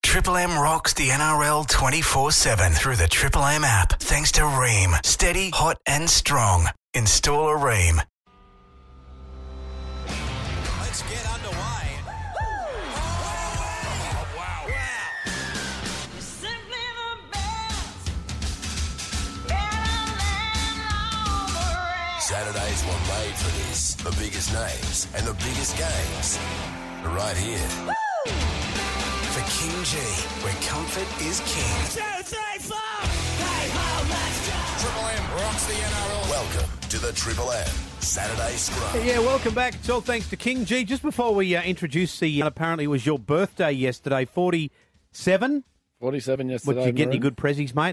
Triple M rocks the NRL 24/7 through the Triple M app. Thanks to Ream. Steady, hot and strong. Install a Ream. Let's get underway. Oh, wow. You're simply the best. Better than all the rest. Saturdays were made for this. The biggest names and the biggest games are right here. For King G, where comfort is king. 2, 3, 4. Hey ho, let's go. Triple M rocks the NRL. Welcome to the Triple M Saturday Scrum. Yeah, welcome back. It's all thanks to King G. Just before we introduce the, apparently it was your birthday yesterday, 47. 47 yesterday. What, did you get any Maroon. good prezzies, mate?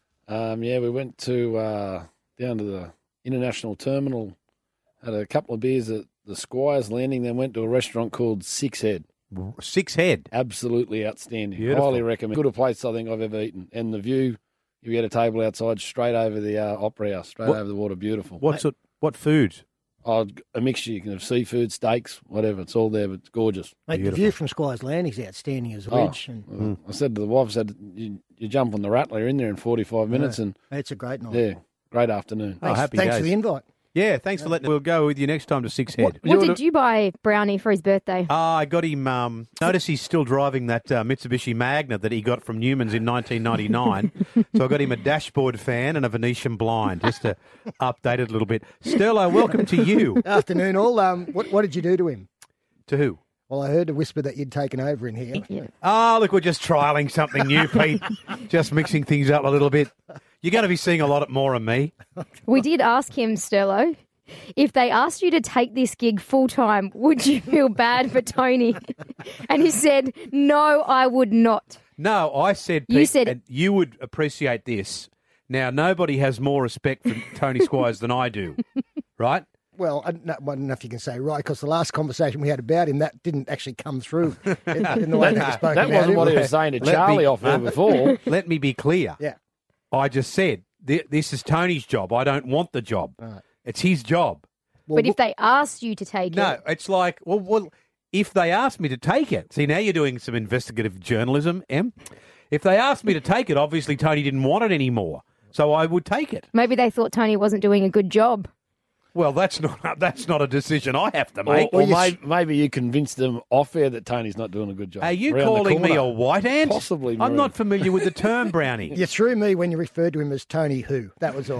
Yeah, we went to down to the international terminal, had a couple of beers at the Squires Landing, then went to a restaurant called Six Head. Six Head. Absolutely outstanding. Beautiful. Highly recommend. Good a place I think I've ever eaten. And the view, you get a table outside straight over the Opera House, straight over the water. Beautiful. What food? Oh, a mixture. You can have seafood, steaks, whatever. It's all there, but it's gorgeous. Mate, the Beautiful. view from Squires Landing is outstanding as well. I said to the wife, you jump on the Rattler in there in 45 minutes and, It's a great night. yeah, great afternoon. Thanks, happy thanks for days. the invite. Yeah, thanks for letting. We'll go with you next time to Six Head. What did you buy Brownie for his birthday? I got him. Notice he's still driving that Mitsubishi Magna that he got from Newman's in 1999. So I got him a dashboard fan and a Venetian blind just to update it a little bit. Sterlo, welcome to you. Afternoon, all. What did you do to him? To who? Well, I heard a whisper that you'd taken over in here. Yeah. Oh, look, we're just trialling something new, Pete. Just mixing things up a little bit. You're going to be seeing a lot more of me. We did ask him, Sterlo, if they asked you to take this gig full time, would you feel bad for Tony? And he said, no, I would not. No, I said, Pete, You said- and you would appreciate this. Now, nobody has more respect for Tony Squires than I do, right? Well, I don't know if you can say right, because the last conversation we had about him, that didn't actually come through in the way that you spoke That about wasn't him. what he was saying to Let Charlie me- off there before. Let me be clear. Yeah. I just said, this is Tony's job. I don't want the job. Right. It's his job. But if they asked you to take No, it, it's like, well, if they asked me to take it, see, now you're doing some investigative journalism, Em. If they asked me to take it, obviously Tony didn't want it anymore, so I would take it. maybe they thought Tony wasn't doing a good job. Well, that's not a decision I have to make. Or maybe you convinced them off air that Tony's not doing a good job. Are you Around the calling me corner. a white ant? Possibly, I'm Maroon. not familiar with the term, Brownie. You threw me when you referred to him as Tony Who. That was all.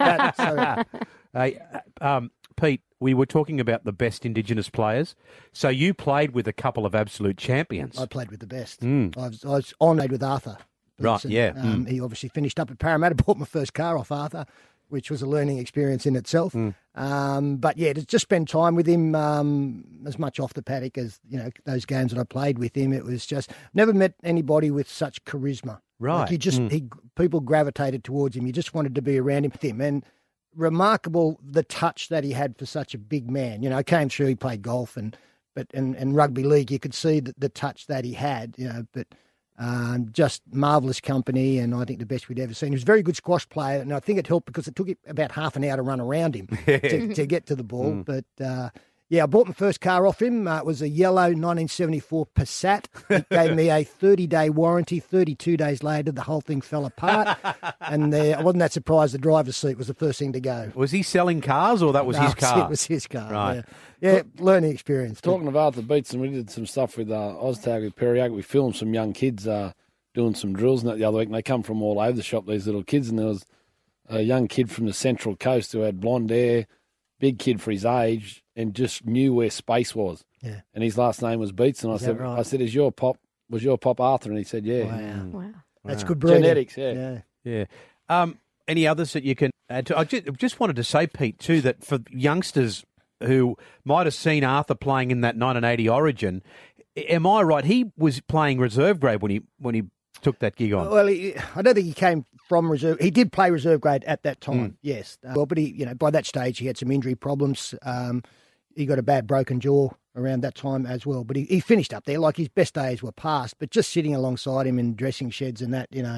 Hey, Pete, we were talking about the best Indigenous players. So you played with a couple of absolute champions. I played with the best. I was honoured with Arthur. Right, Peterson. yeah. He obviously finished up at Parramatta, bought my first car off Arthur, which was a learning experience in itself. But yeah, to just spend time with him as much off the paddock as, those games that I played with him, it was just, never met anybody with such charisma. Right. Like people gravitated towards him. You just wanted to be around him with him. And remarkable the touch that he had for such a big man. Came through, he played golf and rugby league. You could see the touch that he had, but just marvellous company, and I think the best we'd ever seen. He was a very good squash player, and I think it helped because it took him about half an hour to run around him to get to the ball. But I bought my first car off him. It was a yellow 1974 Passat. It gave me a 30-day warranty. 32 days later, the whole thing fell apart, and I wasn't that surprised. The driver's seat was the first thing to go. Was he selling cars or that was his car? It was his car. Right. Yeah, learning experience. Talking of Arthur Beetson, we did some stuff with Oztag with Perriac. We filmed some young kids doing some drills and that the other week, and they come from all over the shop, these little kids, and there was a young kid from the Central Coast who had blonde hair, big kid for his age, and just knew where space was. Yeah. And his last name was Beetson. I said, was your pop Arthur? And he said, yeah. Wow. That's good breeding. Genetics, yeah. Yeah. Any others that you can add to? I just wanted to say, Pete, too, that for youngsters who might have seen Arthur playing in that 1980 Origin, am I right? He was playing reserve grade when he took that gig on. Well, I don't think he came from reserve. He did play reserve grade at that time, yes. But he, by that stage, he had some injury problems. He got a bad broken jaw around that time as well. But he finished up there. Like, his best days were past. But just sitting alongside him in dressing sheds and that, you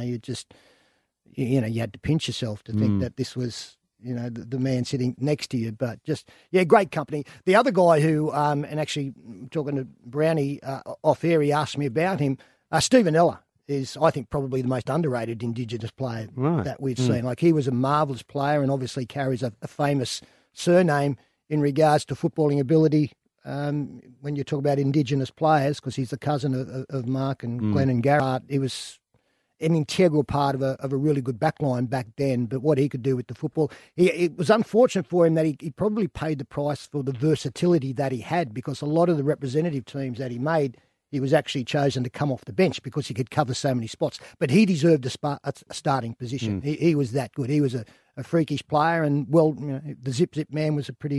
had to pinch yourself to think that this was, the man sitting next to you. But just, great company. The other guy who, and actually talking to Brownie off air, he asked me about him, Stephen Ella, is, I think, probably the most underrated Indigenous player Right. that we've seen. Like, he was a marvellous player and obviously carries a famous surname in regards to footballing ability when you talk about Indigenous players, because he's the cousin of Mark and Glenn and Garrett. He was an integral part of a really good backline back then, but what he could do with the football, it was unfortunate for him that he probably paid the price for the versatility that he had, because a lot of the representative teams that he made, he was actually chosen to come off the bench because he could cover so many spots. But he deserved a starting position. He was that good. He was a freakish player, and the Zip Man was a pretty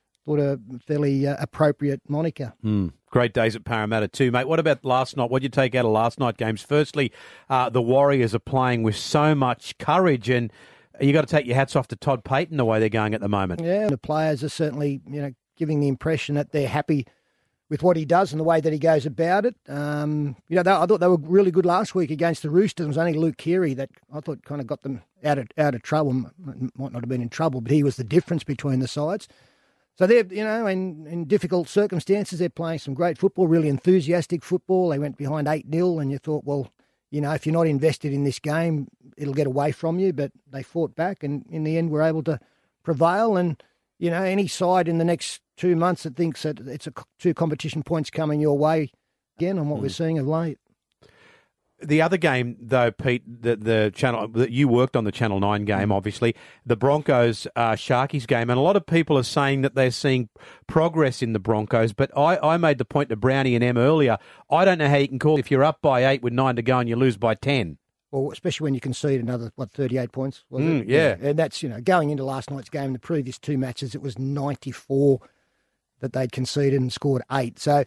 fairly appropriate moniker. Great days at Parramatta too, mate. What about last night? What did you take out of last night games? Firstly, the Warriors are playing with so much courage, and you got to take your hats off to Todd Payton the way they're going at the moment. Yeah, the players are certainly giving the impression that they're happy with what he does and the way that he goes about it. I thought they were really good last week against the Roosters. It was only Luke Keary that I thought kind of got them out of trouble. Might not have been in trouble, but he was the difference between the sides. So they're, in difficult circumstances, they're playing some great football, really enthusiastic football. They went behind 8-0 and you thought, well, if you're not invested in this game, it'll get away from you. But they fought back and in the end were able to prevail. And, any side in the next 2 months that thinks that it's 2 competition points coming your way, again, on what we're seeing of late. The other game, though, Pete, the channel that you worked on, the Channel 9 game, obviously, the Broncos Sharkies game, and a lot of people are saying that they're seeing progress in the Broncos, but I made the point to Brownie and Em earlier, I don't know how you can call if you're up by 8 with 9 to go and you lose by 10. Well, especially when you concede another, 38 points, was it? Yeah. And that's, going into last night's game, the previous 2 matches, it was 94 that they'd conceded and scored 8. So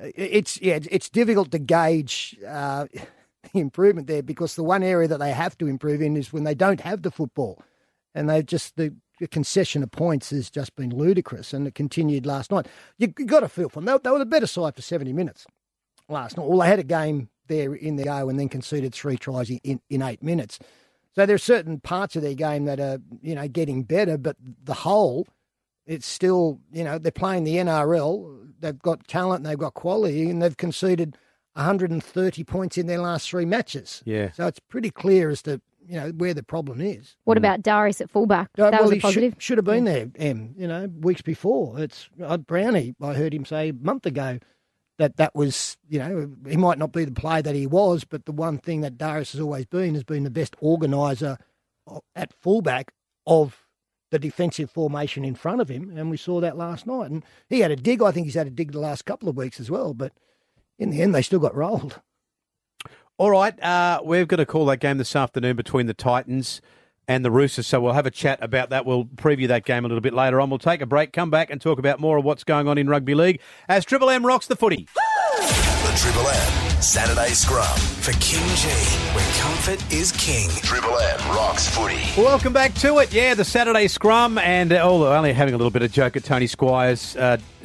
it's difficult to gauge the improvement there, because the one area that they have to improve in is when they don't have the football, and they've just the concession of points has just been ludicrous, and it continued last night. You got to feel for them. They were the better side for 70 minutes last night. Well, they had a game there in the go and then conceded 3 tries in 8 minutes. So there are certain parts of their game that are getting better, but the whole, it's still they're playing the NRL. They've got talent and they've got quality, and they've conceded 130 points in their last 3 matches. Yeah. So it's pretty clear as to, where the problem is. What about Darius at fullback? That was a positive. Should have been there, weeks before. It's Brownie, I heard him say a month ago that was, he might not be the player that he was, but the one thing that Darius has always been the best organiser at fullback of the defensive formation in front of him, and we saw that last night. And he had a dig. I think he's had a dig the last couple of weeks as well, but in the end, they still got rolled. All right, we're going to call that game this afternoon between the Titans and the Roosters, so we'll have a chat about that. We'll preview that game a little bit later on. We'll take a break, come back and talk about more of what's going on in rugby league as Triple M rocks the footy. The Triple M Saturday Scrum. For King G, where comfort is king. Triple M rocks footy. Welcome back to it. Yeah, the Saturday Scrum, and only having a little bit of joke at Tony Squires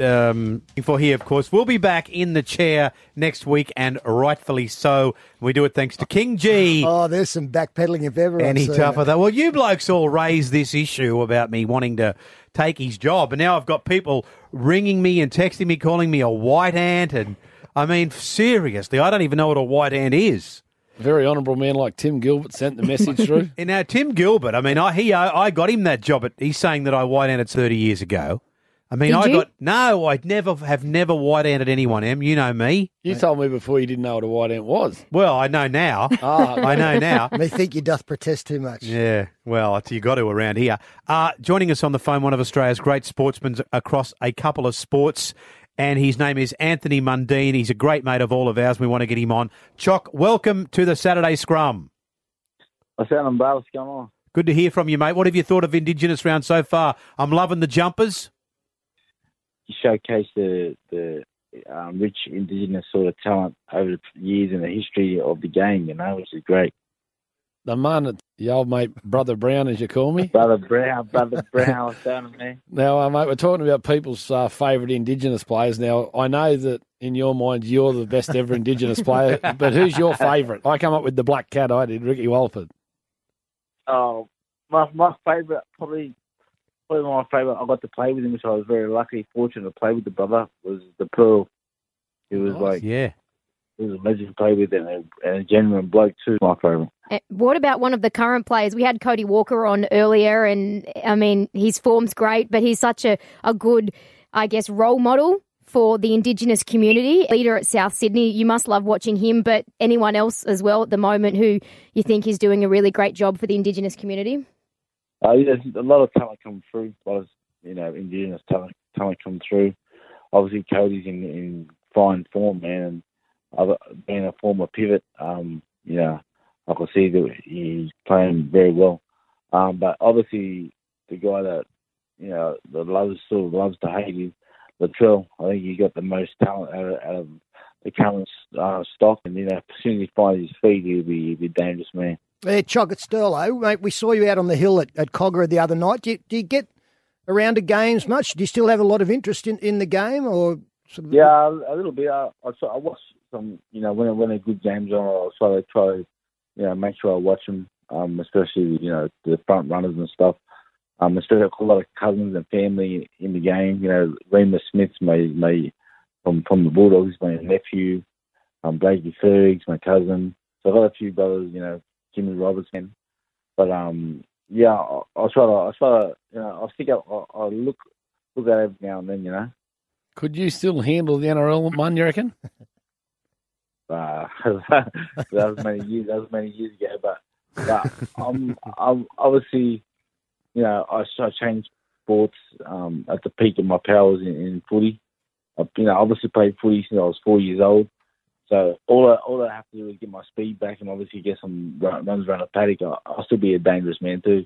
for here, of course. We'll be back in the chair next week, and rightfully so. We do it thanks to King G. Oh, there's some backpedaling if ever. Any tougher, though. Well, you blokes all raised this issue about me wanting to take his job, and now I've got people ringing me and texting me, calling me a white ant, and I mean, seriously, I don't even know what a white ant is. A very honourable man like Tim Gilbert sent the message through. And now, Tim Gilbert, I mean, I got him that job. He's saying that I white-anted 30 years ago. I mean, Did you? I'd never white-anted anyone, Em. You know me. You told me before you didn't know what a white ant was. Well, I know now. I know now. Methinks you doth protest too much. Yeah, well, you got to around here. Joining us on the phone, one of Australia's great sportsmen across a couple of sports, and his name is Anthony Mundine. He's a great mate of all of ours. We want to get him on. Chock, welcome to the Saturday Scrum. I sound embarrassed. What's going on? Good to hear from you, mate. What have you thought of Indigenous round so far? I'm loving the jumpers. You showcase the rich Indigenous sort of talent over the years in the history of the game, which is great. The man, the old mate, Brother Brown, as you call me. Brother Brown, what's going on, man? Now, mate, we're talking about people's favourite Indigenous players. Now, I know that in your mind you're the best ever Indigenous player, but who's your favourite? I come up with the Black Cat. I did, Ricky Walford. Oh, my favourite, probably my favourite. I got to play with him, which I was very lucky, fortunate to play with the brother, was the Pearl. It was Yeah. was a legend to play with and a genuine bloke too. My favourite. What about one of the current players? We had Cody Walker on earlier, and I mean, his form's great, but he's such a good, I guess, role model for the Indigenous community. Leader at South Sydney, you must love watching him, but anyone else as well at the moment who you think is doing a really great job for the Indigenous community? There's a lot of talent coming through, a lot of Indigenous talent coming through. Obviously, Cody's in fine form, man. And being a former pivot, I can see that he's playing very well. But obviously, the guy that that loves to hate is Latrell. I think he got the most talent out of the current stock, and as soon as he finds his feet, he'll be a dangerous man. Yeah, Chock, it's Sterlo. Mate, we saw you out on the hill at Cogra the other night. Do you get around to games much? Do you still have a lot of interest in the game, or sort of... Yeah, a little bit. I watch some, when a good game's on, I try to make sure I watch them, especially the front runners and stuff. Especially I've got a lot of cousins and family in the game. Remus Smith's from the Bulldogs, my nephew. Blakey Fergs, my cousin. So I've got a few brothers, Jimmy Robertson. But I'll try to, I'll stick out. I'll look at it every now and then, Could you still handle the NRL one, you reckon? That was many years ago. But I'm obviously, I changed sports at the peak of my powers in footy. Obviously played footy since I was 4 years old. So all I have to do is get my speed back and obviously get some runs around the paddock. I'll still be a dangerous man too.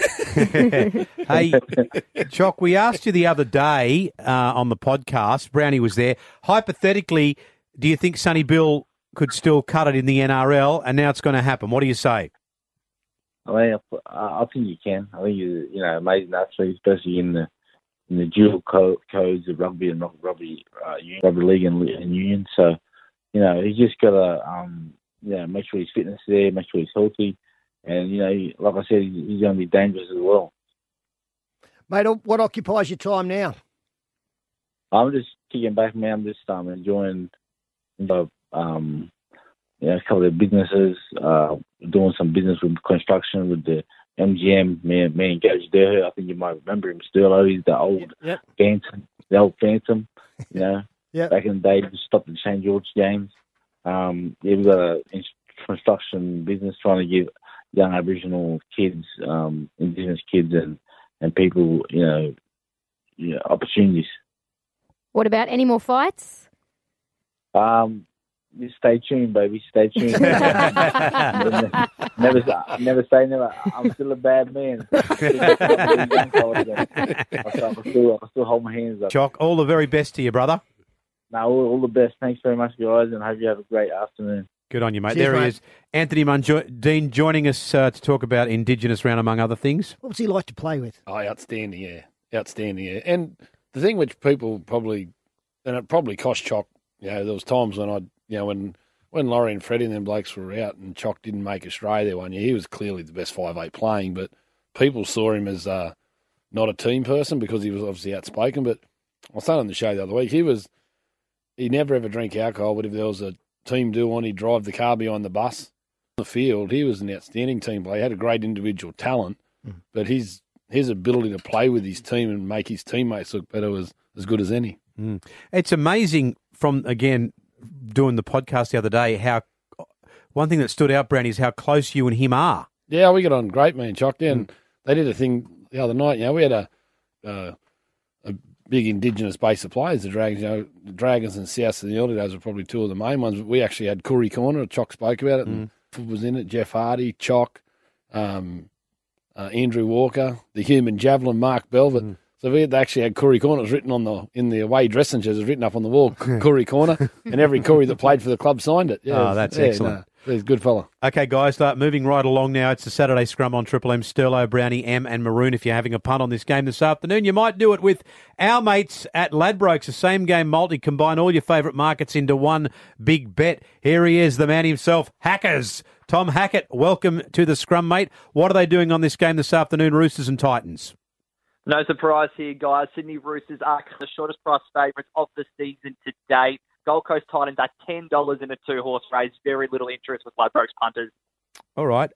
Hey, Chock, we asked you the other day on the podcast, Brownie was there, hypothetically, do you think Sonny Bill could still cut it in the NRL, and now it's going to happen? What do you say? I think you can. I think you're amazing athlete, especially in the dual codes of rugby and rugby league and union. So, he's just got to make sure his fitness is there, make sure he's healthy, and like I said, he's going to be dangerous as well. Mate, what occupies your time now? I'm just kicking back, man. I'm just enjoying a couple of businesses, doing some business with construction with the MGM, me and Gage Durher. I think you might remember him still. He's the old Phantom, back in the day, just stopped the St. George games. We've got a construction business trying to give young Aboriginal kids, Indigenous kids and people, opportunities. What about any more fights? Just stay tuned, baby. Stay tuned. never say never. I'm still a bad man. I still hold my hands up. Chock, all the very best to you, brother. No, all the best. Thanks very much, guys, and hope you have a great afternoon. Good on you, mate. Cheers, there he mate. is. Anthony Mundine joining us to talk about Indigenous round, among other things. What was he like to play with? Oh, outstanding, yeah. Outstanding, yeah. And the thing which people probably, and it probably cost Chock, there was times when when Laurie and Freddie and them blokes were out and Chock didn't make Australia one year, he was clearly the best 5'8" playing, but people saw him as not a team person because he was obviously outspoken. But I was saying on the show the other week, he never ever drank alcohol, but if there was a team do on, he'd drive the car behind the bus. On the field, he was an outstanding team player. He had a great individual talent, but his ability to play with his team and make his teammates look better was as good as any. It's amazing from, again, doing the podcast the other day, how one thing that stood out, Brownie, is how close you and him are. Yeah, we got on great, man, Chock. And they did a thing the other night. We had a big Indigenous base of players, the Dragons. The Dragons and South in the early days were probably two of the main ones. But we actually had Curry Corner. Chock spoke about it. And was in it. Jeff Hardy, Chock, Andrew Walker, the human javelin, Mark Belvin. So they actually had Curry Corner. It was written in the away dressing shirts. It was written up on the wall, Curry Corner, and every Curry that played for the club signed it. Yeah, that's excellent. He's a good fella. Okay, guys, moving right along now. It's the Saturday scrum on Triple M. Sterlo, Brownie, M and Maroon. If you're having a punt on this game this afternoon, you might do it with our mates at Ladbrokes, a same-game multi. Combine all your favourite markets into one big bet. Here he is, the man himself, Hackers. Tom Hackett, welcome to the scrum, mate. What are they doing on this game this afternoon, Roosters and Titans? No surprise here, guys. Sydney Roosters are the shortest price favourites of the season to date. Gold Coast Titans are $10 in a 2-horse race. Very little interest with Ladbrokes punters. All right.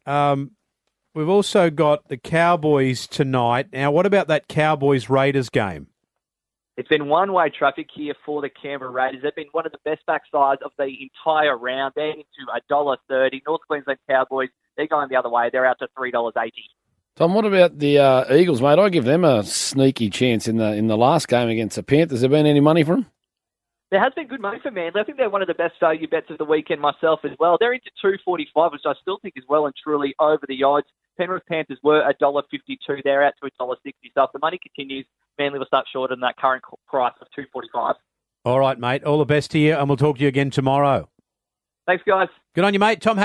We've also got the Cowboys tonight. Now, what about that Cowboys-Raiders game? It's been one-way traffic here for the Canberra Raiders. They've been one of the best backsides of the entire round. They're into $1.30. North Queensland Cowboys, they're going the other way. They're out to $3.80. Tom, what about the Eagles, mate? I give them a sneaky chance in the last game against the Panthers. Has there been any money for them? There has been good money for Manly. I think they're one of the best value bets of the weekend myself as well. They're into $2.45, which I still think is well and truly over the odds. Penrith Panthers were $1.52. They're out to $1.60. So if the money continues, Manly will start short on that current price of $2.45. All right, mate. All the best to you, and we'll talk to you again tomorrow. Thanks, guys. Good on you, mate. Tom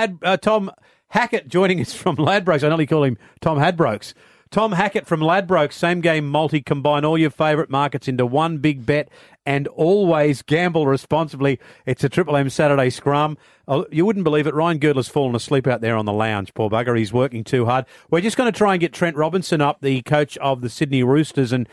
Hackett joining us from Ladbrokes. I nearly call him Tom Hadbrokes. Tom Hackett from Ladbrokes, same game multi, combine all your favourite markets into one big bet and always gamble responsibly. It's a Triple M Saturday scrum. Oh, you wouldn't believe it. Ryan Girdler's fallen asleep out there on the lounge, poor bugger. He's working too hard. We're just going to try and get Trent Robinson up, the coach of the Sydney Roosters, and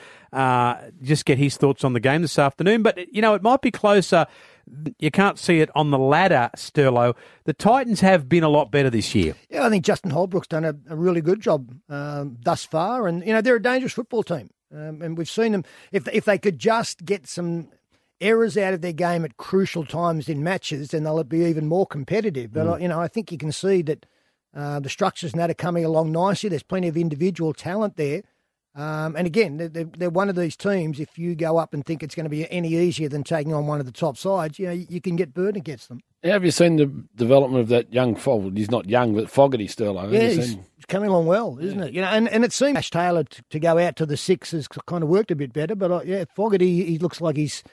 just get his thoughts on the game this afternoon. But, it might be closer. You can't see it on the ladder, Sterlo. The Titans have been a lot better this year. Yeah, I think Justin Holbrook's done a really good job thus far. And, they're a dangerous football team. And we've seen them, if they could just get some errors out of their game at crucial times in matches, then they'll be even more competitive. But, I think you can see that the structures and that are coming along nicely. There's plenty of individual talent there. And again, they're one of these teams, if you go up and think it's going to be any easier than taking on one of the top sides, you can get burned against them. Have you seen the development of that young Fogarty? He's not young, but Fogarty Sterlo. Yeah, he's coming along well, isn't it? And it seems Ash Taylor to go out to the six has kind of worked a bit better. But Fogarty, he looks like he's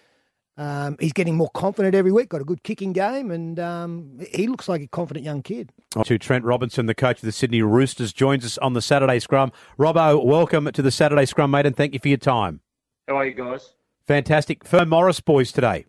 getting more confident every week. Got a good kicking game, and he looks like a confident young kid. To Trent Robinson, the coach of the Sydney Roosters, joins us on the Saturday Scrum. Robbo, welcome to the Saturday Scrum, mate, and thank you for your time. How are you guys? Fantastic. Fern Morris boys today.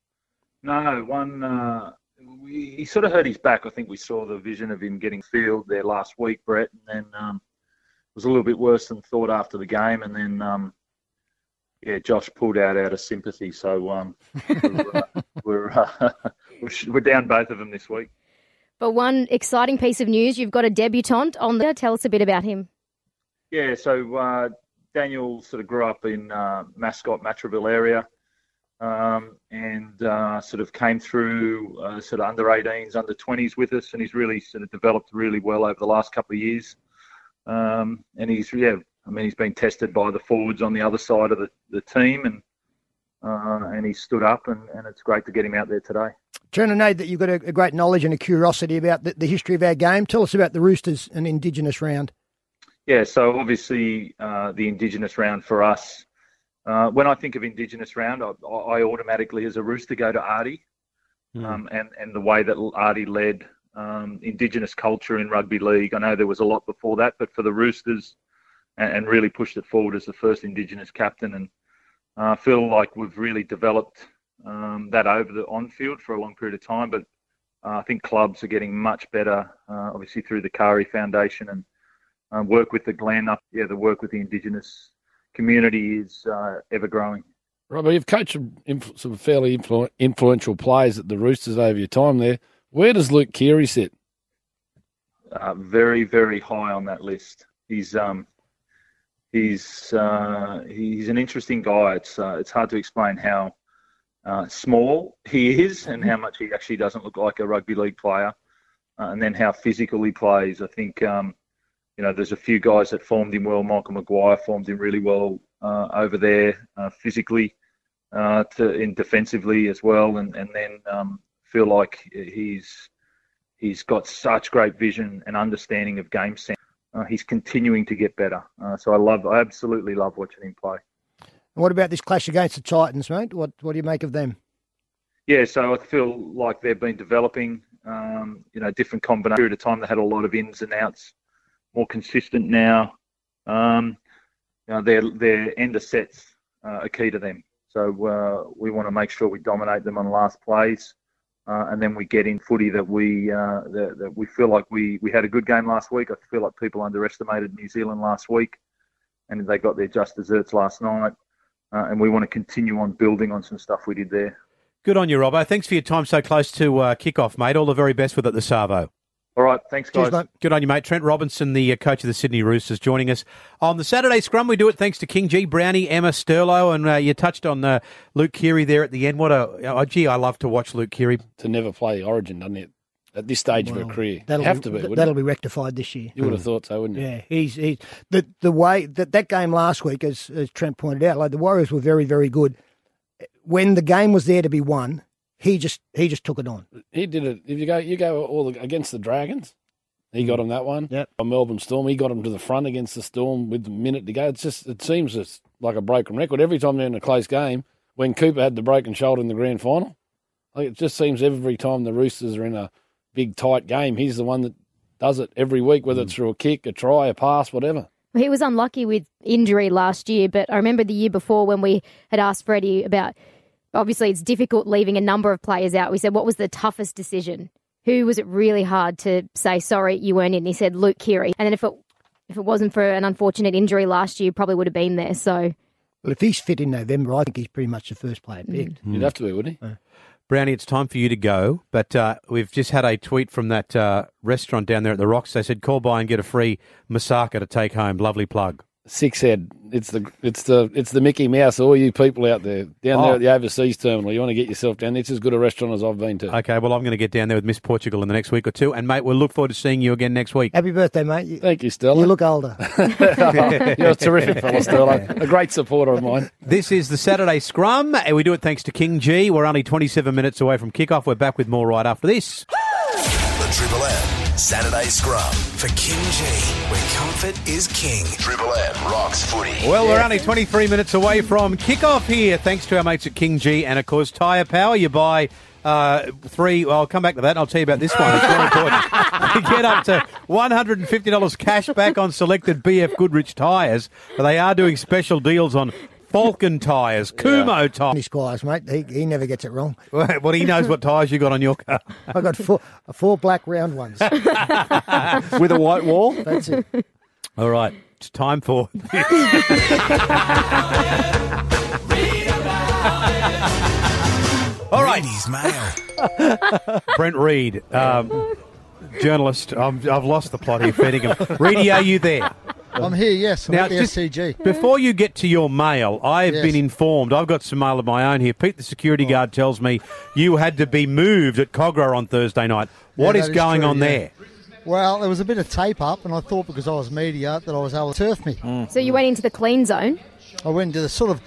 No, he sort of hurt his back. I think we saw the vision of him getting field there last week, Brett, and then it was a little bit worse than thought after the game, and then Josh pulled out of sympathy, so we're down both of them this week. But one exciting piece of news, you've got a debutant on there. Tell us a bit about him. Yeah, so Daniel sort of grew up in Mascot, Matraville area, and sort of came through sort of under 18s, under 20s with us, and he's really sort of developed really well over the last couple of years. And he's been tested by the forwards on the other side of the team, and he stood up, and it's great to get him out there today. Trent, I know that you've got a great knowledge and a curiosity about the history of our game. Tell us about the Roosters and Indigenous round. Yeah, so obviously the Indigenous round for us, when I think of Indigenous round, I automatically, as a Rooster, go to Artie, and the way that Artie led Indigenous culture in rugby league. I know there was a lot before that, but for the Roosters, and really pushed it forward as the first Indigenous captain, and I feel like we've really developed that over the on-field for a long period of time, but I think clubs are getting much better, obviously through the Kari Foundation and work with the Glen up. Yeah, the work with the Indigenous community is ever growing. Right, but you've coached some fairly influential players at the Roosters over your time there. Where does Luke Keary sit? Very, very high on that list. He's an interesting guy. It's hard to explain how small he is and how much he actually doesn't look like a rugby league player, and then how physical he plays. I think there's a few guys that formed him well. Michael Maguire formed him really well over there physically, in defensively as well, and then feel like he's got such great vision and understanding of game sense. He's continuing to get better. So I absolutely love watching him play. And what about this clash against the Titans, mate? What do you make of them? Yeah, so I feel like they've been developing, different combinations. Period of time, they had a lot of ins and outs, more consistent now. Their end of sets are key to them. So we want to make sure we dominate them on last plays. And then we get in footy that we feel like we had a good game last week. I feel like people underestimated New Zealand last week, and they got their just desserts last night. And we want to continue on building on some stuff we did there. Good on you, Robbo. Thanks for your time so close to kick-off, mate. All the very best with it, the Savo. All right, thanks, guys. Cheers, mate. Good on you, mate. Trent Robinson, the coach of the Sydney Roosters, joining us on the Saturday Scrum. We do it thanks to King G, Brownie, Emma, Sterlo, and you touched on Luke Keary there at the end. I love to watch Luke Keary. To never play Origin, doesn't it? At this stage of her career, That'll be rectified this year. You would have thought so, wouldn't you? Yeah, he's the way that game last week, as Trent pointed out, like the Warriors were very, very good. When the game was there to be won, he just took it on. He did it. If you go against the Dragons, he got him that one. Yep. On Melbourne Storm, he got him to the front against the Storm with a minute to go. It seems just like a broken record every time they're in a close game. When Cooper had the broken shoulder in the grand final, like it just seems every time the Roosters are in a big tight game, he's the one that does it every week, whether it's through a kick, a try, a pass, whatever. He was unlucky with injury last year, but I remember the year before when we had asked Freddie about, obviously it's difficult leaving a number of players out. We said, what was the toughest decision? Who was it really hard to say, sorry, you weren't in? He said, Luke Keary. And then if it wasn't for an unfortunate injury last year, probably would have been there. So, well, if he's fit in November, I think he's pretty much the first player picked. You'd have to be, wouldn't he? Brownie, it's time for you to go, but we've just had a tweet from that restaurant down there at the Rocks. They said, call by and get a free Masaka to take home. Lovely plug. Six Head. It's the Mickey Mouse. All you people out there down there at the overseas terminal, you want to get yourself down. It's as good a restaurant as I've been to. Okay, well, I'm going to get down there with Miss Portugal in the next week or two, and mate, we'll look forward to seeing you again next week. Happy birthday, mate. Thank you, Stella. You look older. You're a terrific fellow, Stella. A great supporter of mine. This is the Saturday Scrum, and we do it thanks to King G. We're only 27 minutes away from kickoff. We're back with more right after this. The Triple M Saturday Scrum. For King G, where comfort is king. Triple M rocks footy. Well, we're only 23 minutes away from kickoff here, thanks to our mates at King G, and of course Tyre Power. You buy three. Well, I'll come back to that, and I'll tell you about this one. It's very important. You get up to $150 cash back on selected BF Goodrich tyres. They are doing special deals on Falcon tyres, Kumo tyres. His squires, mate. He never gets it wrong. Well, he knows what tyres you got on your car. I got four black round ones. With a white wall? That's it. All right, it's time for this. All right. Reedy's Mail. Brent Reid, journalist. I've lost the plot here, feeding him. Reedy, are you there? I'm here, yes. I'm Now, at the just SCG. before you get to your mail, I've Yes. been informed, I've got some mail of my own here. Pete, the security guard, tells me you had to be moved at Cogra on Thursday night. What Yeah, is that is going true, on yeah. there? Well, there was a bit of tape up, and I thought because I was media that I was able to turf me. So you went into the clean zone. I went into the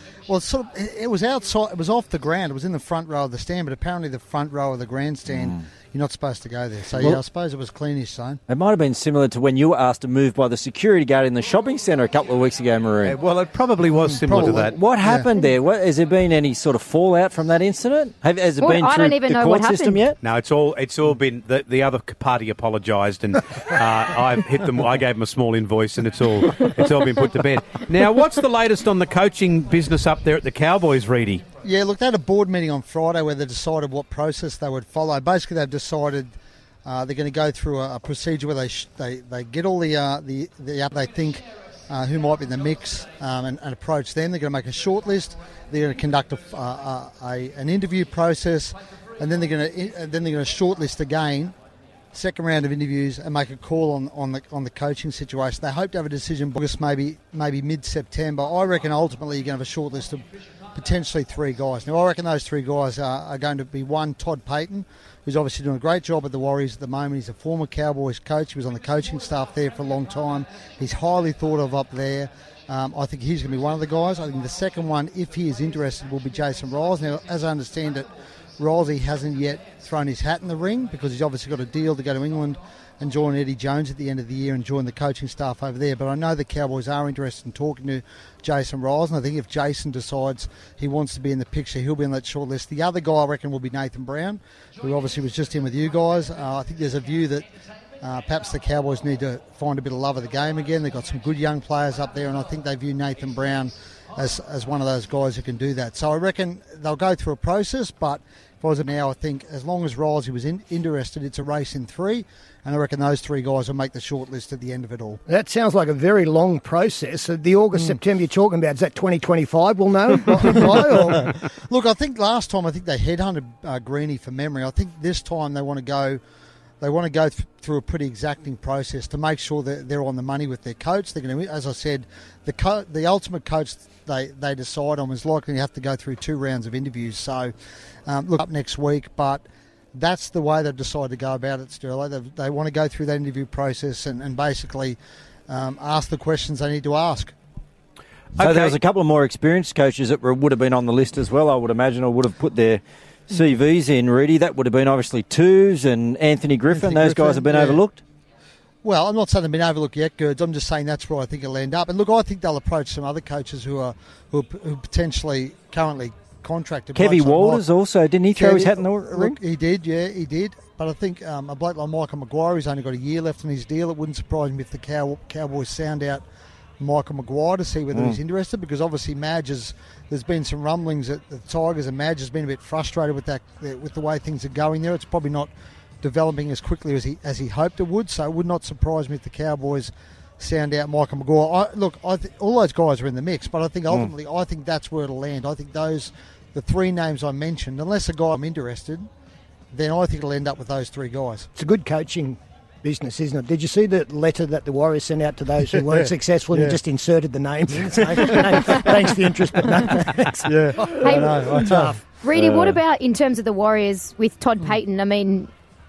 it was outside, it was off the ground, it was in the front row of the stand, but apparently the front row of the grandstand, you're not supposed to go there. So, Well- yeah, I suppose it was cleanish zone. It might have been similar to when you were asked to move by the security guard in the shopping centre a couple of weeks ago, Maroon. Well, it probably was similar probably. to that. What happened there? Has there been any sort of fallout from that incident? Has it Well, been I through don't even the know court what system happened. yet? No, it's all been the other party apologised, and I've hit them. I gave them a small invoice, and it's all been put to bed. Now, what's the latest on the coaching business up there at the Cowboys, Reedy? Yeah, look, they had a board meeting on Friday where they decided what process they would follow. Basically, they've decided they're going to go through a procedure where they get all the app they think who might be in the mix and approach them. They're going to make a short list. They're going to conduct an interview process, and then they're going to shortlist again, second round of interviews, and make a call on the coaching situation. They hope to have a decision by August, maybe mid-September. I reckon ultimately you're going to have a short list of potentially three guys. Now, I reckon those three guys are going to be one, Todd Payton, who's obviously doing a great job at the Warriors at the moment. He's a former Cowboys coach. He was on the coaching staff there for a long time. He's highly thought of up there. I think he's going to be one of the guys. I think the second one, if he is interested, will be Jason Riles. Now, as I understand it, Riles hasn't yet thrown his hat in the ring because he's obviously got a deal to go to England and join Eddie Jones at the end of the year and join the coaching staff over there. But I know the Cowboys are interested in talking to Jason Riles, and I think if Jason decides he wants to be in the picture, he'll be on that short list. The other guy I reckon will be Nathan Brown, who obviously was just in with you guys. I think there's a view that Perhaps the Cowboys need to find a bit of love of the game again. They've got some good young players up there, and I think they view Nathan Brown as one of those guys who can do that. So I reckon they'll go through a process, but if I was now, I think as long as Risey was interested, it's a race in 3, and I reckon those 3 guys will make the short list at the end of it all. That sounds like a very long process. The August, September you're talking about, is that 2025 we'll know? Or? Look, I think last time they headhunted Greeny from memory. I think this time they want to go through a pretty exacting process to make sure that they're on the money with their coach. They're going to, as I said, the ultimate coach they decide on is likely to have to go through 2 rounds of interviews. So, look up next week, but that's the way they've decided to go about it, Sterling. They want to go through that interview process and basically ask the questions they need to ask. So there was a couple of more experienced coaches that would have been on the list as well, I would imagine, or would have put their CVs in, Reedy. That would have been obviously Toos and Anthony Griffin. Those guys have been overlooked. Well, I'm not saying they've been overlooked yet, Gerds. I'm just saying that's where I think it'll end up. And look, I think they'll approach some other coaches who potentially currently contracted. Kevy Walters also, didn't he throw his hat in the ring? Look, he did, yeah, he did. But I think a bloke like Michael Maguire, who's only got a year left on his deal, it wouldn't surprise me if the Cowboys sound out Michael Maguire to see whether he's interested, because obviously there's been some rumblings that the Tigers and Madge has been a bit frustrated with the way things are going there. It's probably not developing as quickly as he hoped it would, so it would not surprise me if the Cowboys sound out Michael Maguire. All those guys are in the mix, but I think ultimately I think that's where it'll land. I think the 3 names I mentioned, unless a guy I'm interested, then I think it'll end up with those 3 guys. It's a good coaching business, isn't it? Did you see the letter that the Warriors sent out to those who weren't successful and just inserted the names? Thanks for the interest, but no thanks. Yeah, hey, I know. Tough. Reedy, what about in terms of the Warriors with Todd Payton? I mean,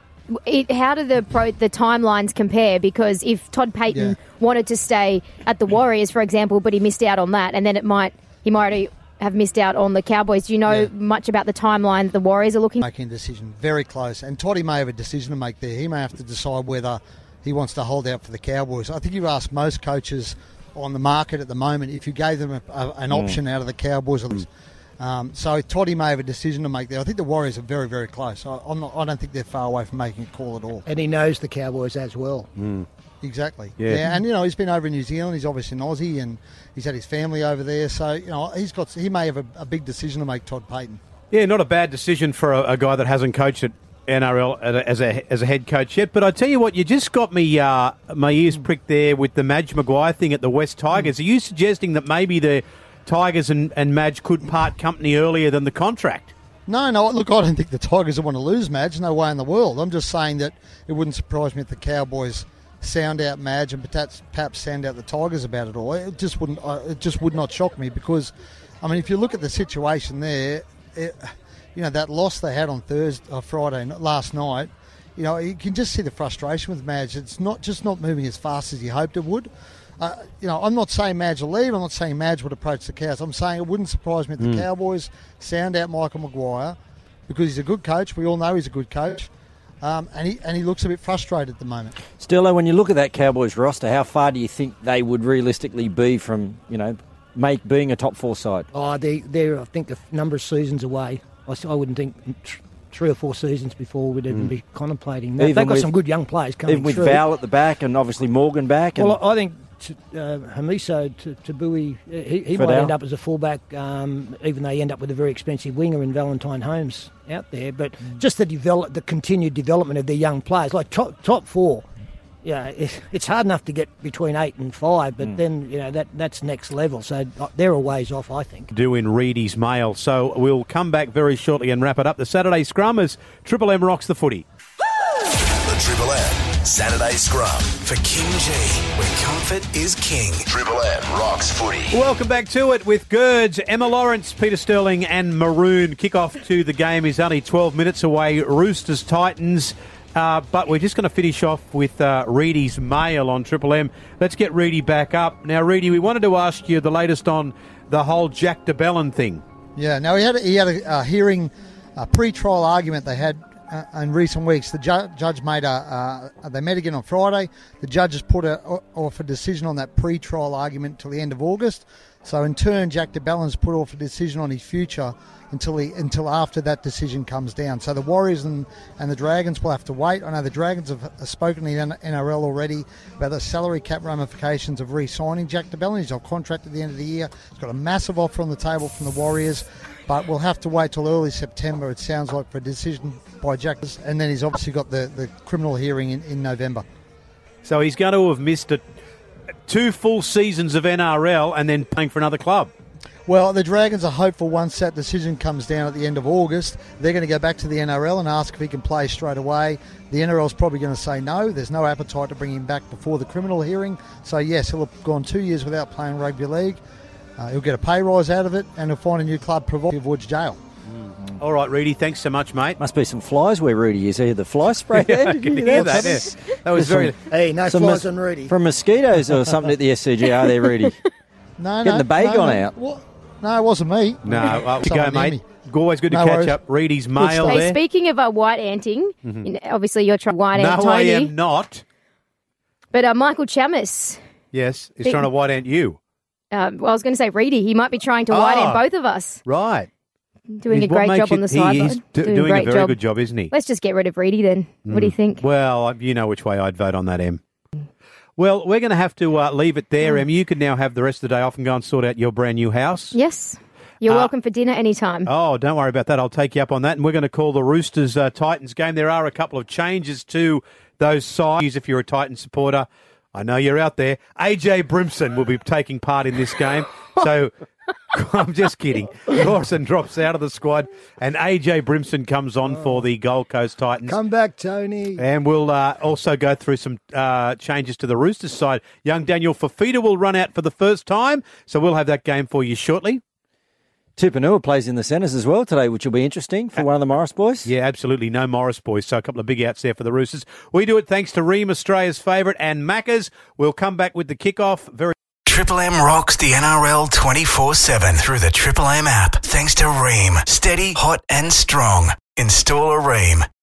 how do the timelines compare? Because if Todd Payton wanted to stay at the Warriors, for example, but he missed out on that, and then he might have missed out on the Cowboys. Do you know much about the timeline the Warriors are looking? Making a decision very close, and Toddy may have a decision to make there. He may have to decide whether he wants to hold out for the Cowboys. I think you ask most coaches on the market at the moment if you gave them an option out of the Cowboys. So Toddy may have a decision to make there. I think the Warriors are very, very close. I don't think they're far away from making a call at all. And he knows the Cowboys as well. Exactly. Yeah, and he's been over in New Zealand. He's obviously an Aussie, and he's had his family over there. So he may have a big decision to make. Todd Payton. Yeah, not a bad decision for a guy that hasn't coached at NRL as a head coach yet. But I tell you what, you just got me my ears pricked there with the Madge Maguire thing at the West Tigers. Are you suggesting that maybe the Tigers and Madge could part company earlier than the contract? No, look, I don't think the Tigers want to lose Madge. No way in the world. I'm just saying that it wouldn't surprise me if the Cowboys sound out Madge and perhaps sound out the Tigers about it all. It just would not shock me, because, I mean, if you look at the situation there, that loss they had on Friday last night, you can just see the frustration with Madge. It's not moving as fast as he hoped it would. I'm not saying Madge will leave. I'm not saying Madge would approach the Cows. I'm saying it wouldn't surprise me if the Cowboys sound out Michael Maguire, because he's a good coach. We all know he's a good coach. And he looks a bit frustrated at the moment. Stello, when you look at that Cowboys roster, how far do you think they would realistically be from, being a top 4 side? Oh, they're I think a number of seasons away. I wouldn't think 3 or 4 seasons before we'd even be contemplating that. They've got some good young players coming through. Even with Val at the back and obviously Morgan back. Well, I think Hamiso Tabui, he might end up as a fullback, even though he end up with a very expensive winger in Valentine Holmes out there. But just the continued development of their young players, like top 4. Yeah, it's hard enough to get between 8 and 5, but then that's next level. So they're a ways off, I think. Do in Reedy's mail. So we'll come back very shortly and wrap it up. The Saturday Scrum as Triple M rocks the footy. The Triple M Saturday Scrum For King G, where comfort is king. Triple M rocks footy. Welcome back to it with Gerds, Emma Lawrence, Peter Sterling and Maroon. Kick-off to the game is only 12 minutes away. Roosters Titans. But we're just going to finish off with Reedy's mail on Triple M. Let's get Reedy back up. Now, Reedy, we wanted to ask you the latest on the whole Jack de Belin thing. Yeah, no, he had a hearing, a pre-trial argument they had in recent weeks. The judge made they met again on Friday. The judge has put off a decision on that pre-trial argument till the end of August. So in turn, Jack de Belin's put off a decision on his future until after that decision comes down. So the Warriors and the Dragons will have to wait. I know the Dragons have spoken to the NRL already about the salary cap ramifications of re-signing Jack de Belin. He's on contract at the end of the year. He's got a massive offer on the table from the Warriors, but we'll have to wait till early September, it sounds like, for a decision by Jack. And then he's obviously got the criminal hearing in November. So he's going to have missed 2 full seasons of NRL and then playing for another club. Well, the Dragons are hopeful once that decision comes down at the end of August, they're going to go back to the NRL and ask if he can play straight away. The NRL's probably going to say no. There's no appetite to bring him back before the criminal hearing. So, yes, he'll have gone 2 years without playing rugby league. He'll get a pay rise out of it, and he'll find a new club provided avoids jail. All right, Reedy, thanks so much, mate. Must be some flies where Reedy is here. The fly spray there. I can hear that. Yeah. That was very... Hey, no flies on Reedy. From mosquitoes or something at the SCG, are there, Reedy? Getting the bag on out. What? No, it wasn't me. No, to go, mate. Always good to catch up. Reedy's mail there. Hey, speaking of white anting, obviously you're trying to white ant No, I Tony. am not. But Michael Chammas. Yes, he's trying to white ant you. Well, I was going to say Reedy. He might be trying to white ant both of us. Right. Doing a great job on the sideline. He's doing a very good job, isn't he? Let's just get rid of Reedy then. What do you think? Well, you know which way I'd vote on that, Em. Well, we're going to have to leave it there, Em. You can now have the rest of the day off and go and sort out your brand new house. Yes. You're welcome for dinner anytime. Oh, don't worry about that. I'll take you up on that. And we're going to call the Roosters-Titans game. There are a couple of changes to those sides if you're a Titans supporter. I know you're out there. AJ Brimson will be taking part in this game. So I'm just kidding. Dawson drops out of the squad and AJ Brimson comes on for the Gold Coast Titans. Come back, Tony. And we'll also go through some changes to the Roosters side. Young Daniel Fafita will run out for the first time, so we'll have that game for you shortly. Tupanua plays in the centres as well today, which will be interesting for one of the Morris boys. Yeah, absolutely. No Morris boys, so a couple of big outs there for the Roosters. We do it thanks to Ream, Australia's favourite, and Macca's. We'll come back with the kickoff very. Triple M rocks the NRL 24/7 through the Triple M app. Thanks to Ream. Steady, hot and strong. Install a Ream.